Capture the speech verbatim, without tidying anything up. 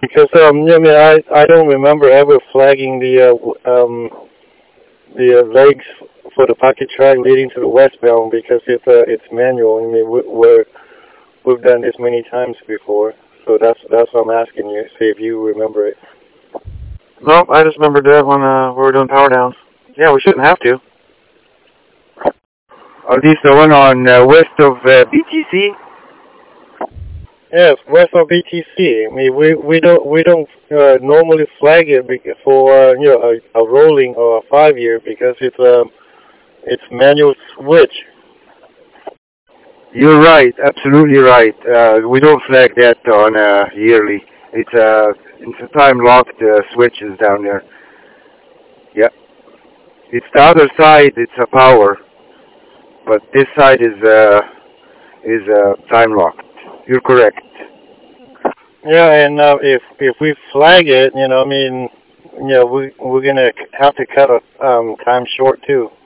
Because um, I mean, I I don't remember ever flagging the uh, um the uh, legs for the pocket track leading to the westbound because it's uh, it's manual. I mean, we, we're we've done this many times before, so that's that's what I'm asking you. See if you remember it. Nope, I just remembered that when uh, we were doing power downs. Yeah, we shouldn't have to. Are these the one on uh, west of uh, B T C? Yes, west of B T C. I mean, we we don't we don't uh, normally flag it bec- for uh, you know a, a rolling or a five year because it's um it's manual switch. You're right, absolutely right. Uh, we don't flag that on uh, yearly. It's a it's a time locked uh, switches down there. Yeah, it's the other side. It's a power, but this side is uh, is uh, time locked. You're correct. Yeah, and uh, if if we flag it, you know, I mean, you know, we we're gonna have to cut a um time short too.